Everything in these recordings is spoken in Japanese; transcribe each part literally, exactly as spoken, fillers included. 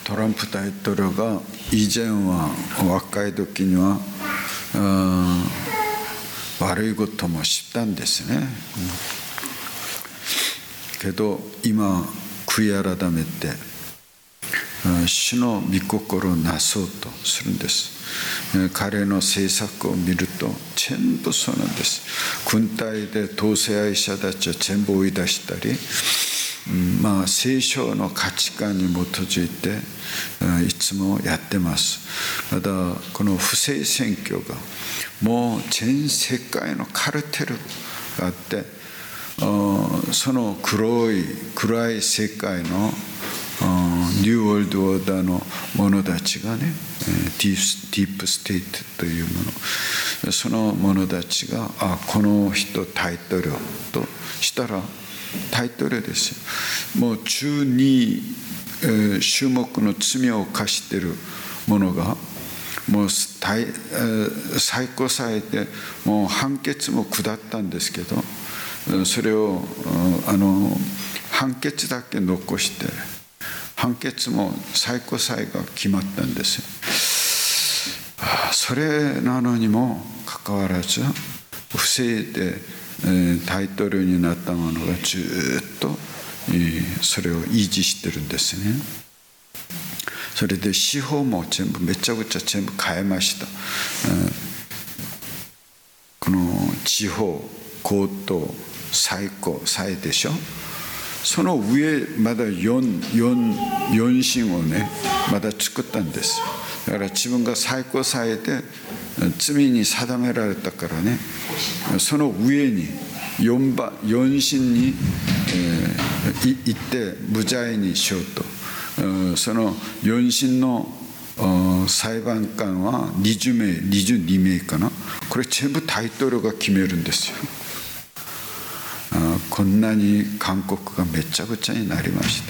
トランプ大統領が以前は若い時には悪いこともしたんですね。けど今悔い改めて主の御心をなそうとするんです。彼の政策を見ると全部そうなんです。軍隊で同性愛者たちを全部追い出したり、まあ聖書の価値観に基づいていつもやってます。またこの不正選挙がもう全世界のカルテルがあって、その黒い暗い世界のニューワールドオーダーの者たちがね、ディープステートというもの、その者たちがあこの人大統領としたら大統領ですよ。もう中に種目の罪を犯している者がもう最高裁でもう判決も下ったんですけど、それをあの判決だけ残して判決も最高裁が決まったんですよ。それなのにもかかわらず不正で大統領になった者がずっとそれを維持してるんですね。それで司法も全部めちゃくちゃ全部変えました。この地方高等最高裁でしょ。その上まだ 4, 4, 4審をねまだ作ったんです。だから自分が最高裁で罪に定められたからね、その上に 4, 番4審に、えー、行って無罪にしようと、そのよん審の裁判官はにじゅうめいにじゅうにめいかな、これ全部大統領が決めるんですよ。こんなに韓国がめちゃくちゃになりました。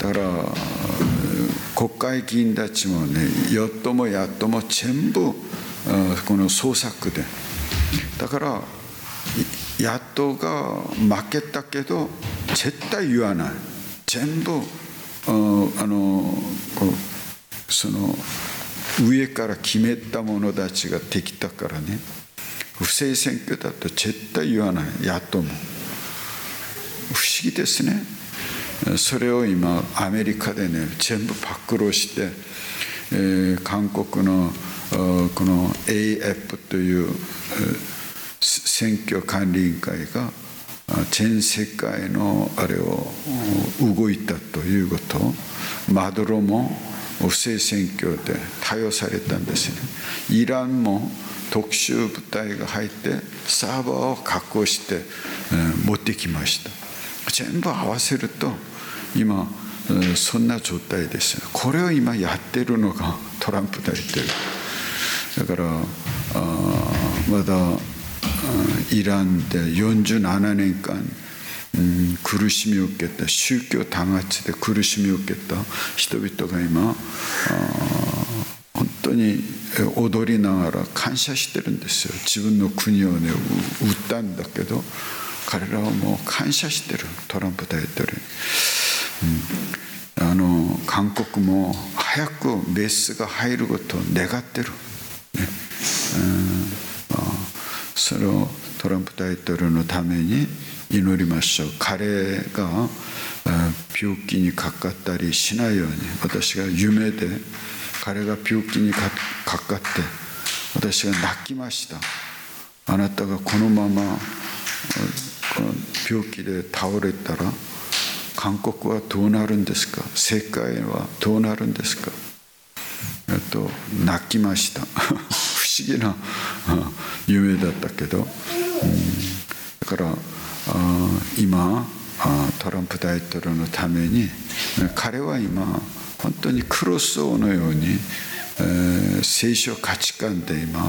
だから国会議員たちもね、与党も野党も全部この創作で、だから野党が負けたけど絶対言わない、全部あのこうその上から決めた者たちができたからね、不正選挙だと絶対言わない野党も。不思議ですね。それを今アメリカでね全部暴露して、えー、韓国のこの エーエフ という選挙管理委員会が全世界のあれを動いたということ、マドロも不正選挙で逮捕されたんですね。イランも特殊部隊が入ってサーバーを確保して、えー、持ってきました。全部合わせると今、えー、そんな状態です。これを今やっているのがトランプ大統領だから、あまだイランでよんじゅうななねんかん、うん、苦しみを受けた、宗教弾圧で苦しみを受けた人々が今本当に踊りながら感謝してるんですよ。自分の国をね売ったんだけど彼らはもう感謝してる、トランプ大統領に、うん、あの韓国も早くメスが入ることを願ってる、ね、うんそれをトランプ大統領のために祈りましょう。彼が病気にかかったりしないように、私が夢で彼が病気にかかって私が泣きました。あなたがこのままこの病気で倒れたら韓国はどうなるんですか、世界はどうなるんですかと泣きました不思議な夢だったけど、うん、だから今トランプ大統領のために彼は今本当にクロス王のように、えー、聖書価値観で今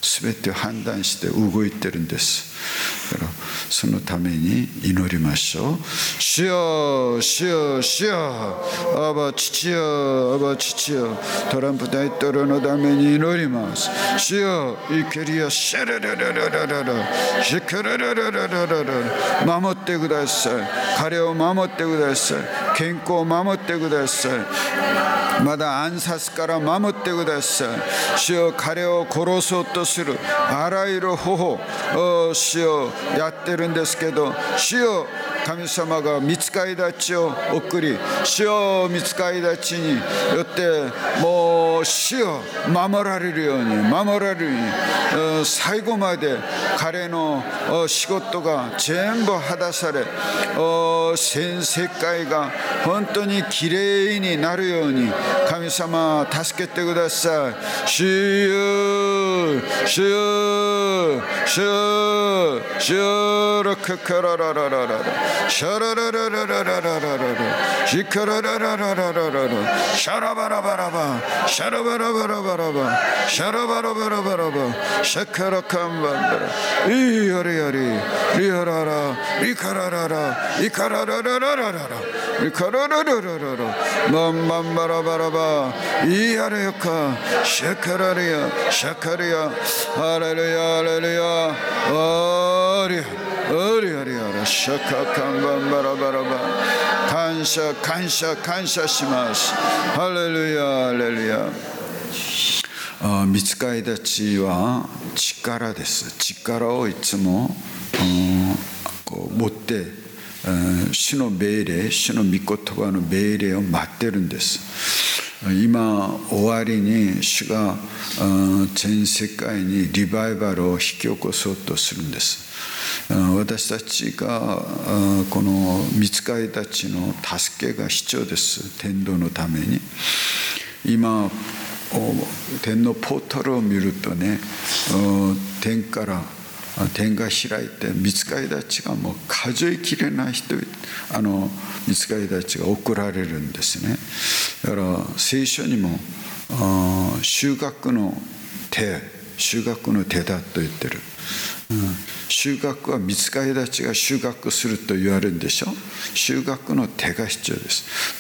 全てを判断して動いてるんです。だからそのために祈りましょう。主よ主よ主よ、アバ父よアバ父よ、トランプ大統領のために祈ります。主よイケリアシャラララララララシカラララララララ、守ってください。彼を守ってください。健康を守ってください。まだ暗殺から守ってください。主よ彼を殺そうとするあらゆる方法を主よやってるんですけど、主よ神様が御使いたちを送り、主よ御使いたちによってもう主よ守られるように守られるように、最後まで彼の仕事が全部果たされ、全世界が本当にきれいになるように神様助けてください。主よ主よ主よ主よラカカラララララシャラララララララララシカララララララララシャラバラバラバシャラバラバラバラバシャラバラバラバラバシャカラカンバンダライヤリヤリリヤララリカラララリカララララララリカララララララバンバンバラバラバイヤレヤカシャカラリヤシャカリヤハレルヤハレルヤアリアリアリアラシャカカンバンバラバラバ、感謝感謝感謝します。ハレルヤハレルヤ。御使いたちは力です。力をいつもこう持って主の命令、主の御言葉の命令を待ってるんです。今終わりに主が全世界にリバイバルを引き起こそうとするんです。私たちがこの御使いたちの助けが必要です。天道のために。今天のポータルを見るとね、天から天が開いて御使いたちがもう数えきれない人々、あの御使いたちが送られるんですね。だから聖書にも収穫の手収穫の手だと言ってる、うん、収穫は御使いたちが収穫すると言われるんでしょ。収穫の手が必要です。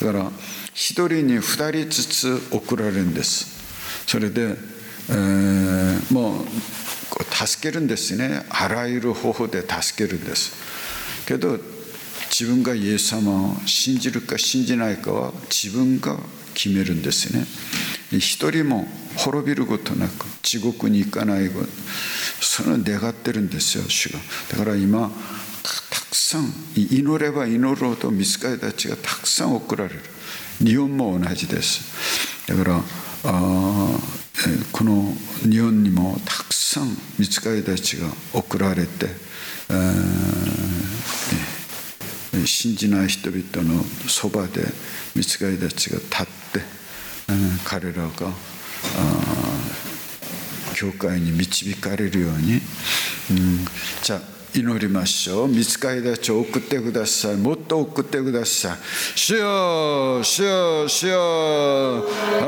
だから一人に二人ずつ送られるんです。それで、えー、もう助けるんですね。あらゆる方法で助けるんです。けど自分がイエス様を信じるか信じないかは自分が決めるんですね。一人も滅びることなく地獄に行かないこと、それを願ってるんですよ、主が。だから今たくさん祈れば祈るほど御使いたちがたくさん送られる。日本も同じです。だからあこの日本にもたくさん御使いたちが送られて、えー、信じない人々のそばで御使いたちが立って、えー、彼らが教会に導かれるように、うん、じゃあ祈りましょう。御使いたちを送ってください。もっと送ってください。主よ主よ主よ、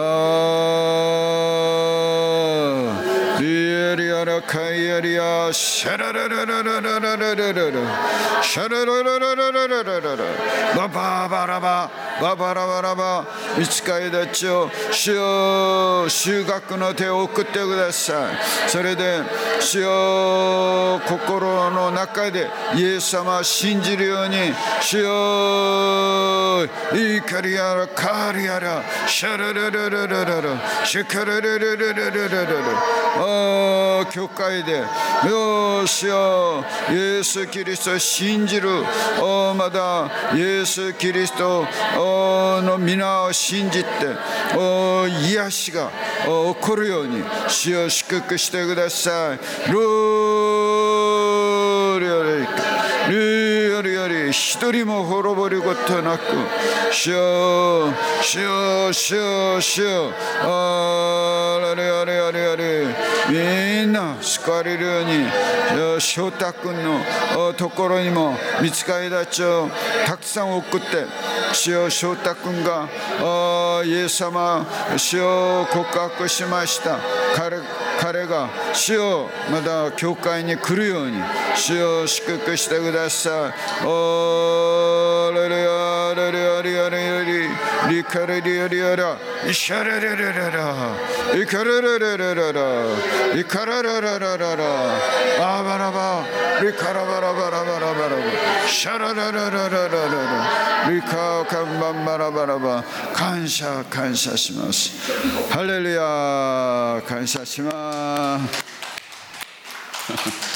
あリエリアラカイエリアシャラララララララララララシャララララララララララバババラバババラバラバ、御使いたちを主よ収穫の手を送ってください。それで主よ心の中でイエス様を信じるように、主よイカリアラカリアラシャラララララララシャカラララララララララ、教会でよしよイエスキリストを信じる、まだイエスキリストの皆を信じて癒しが起こるように主を祝福してください。ローリアリリアリアリ一人も滅ぼることなく、主よ主よ主よ主よあられあれあれあれみんな救われるように、翔太君のところにも御使いたちをたくさん送って、主よ翔太君がイエス様主を告白しました。彼彼が主よまた教会に来るように主よ祝福してください。おーレレアレレアリアリアリリカレリアリアライシャレレレレライカレレレレレライカララララララアバラバリカラバラバラバラバラバシャラララララララリカカンバンバラバラバ感謝感謝します。ハレルヤ感謝します。